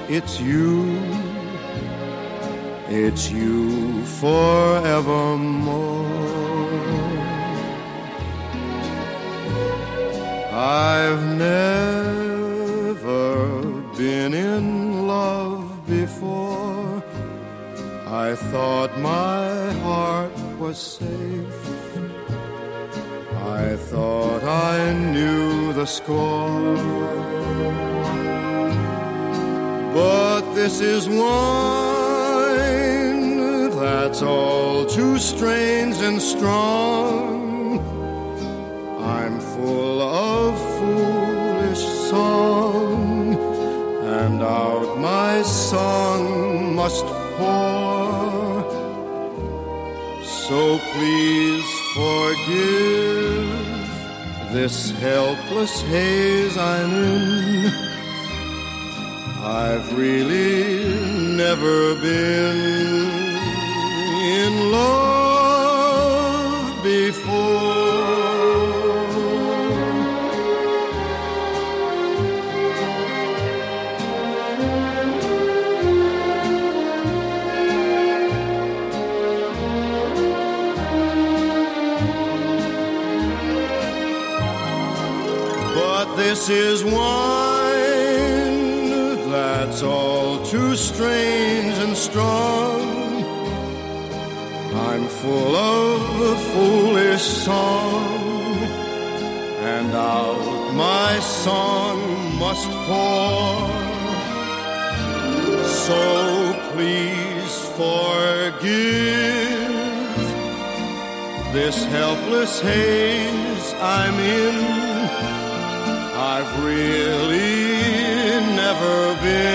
it's you forevermore. I've never been in love before. I thought my heart was safe. I thought I knew the score. But this is wine that's all too strange and strong. I'm full of foolish song, and out my song must pour. So please forgive this helpless haze I'm in. I've really never been in love before. But this is wine that's all too strange and strong. I'm full of a foolish song, and out my song must pour. So please forgive this helpless haze I'm in. I've really never been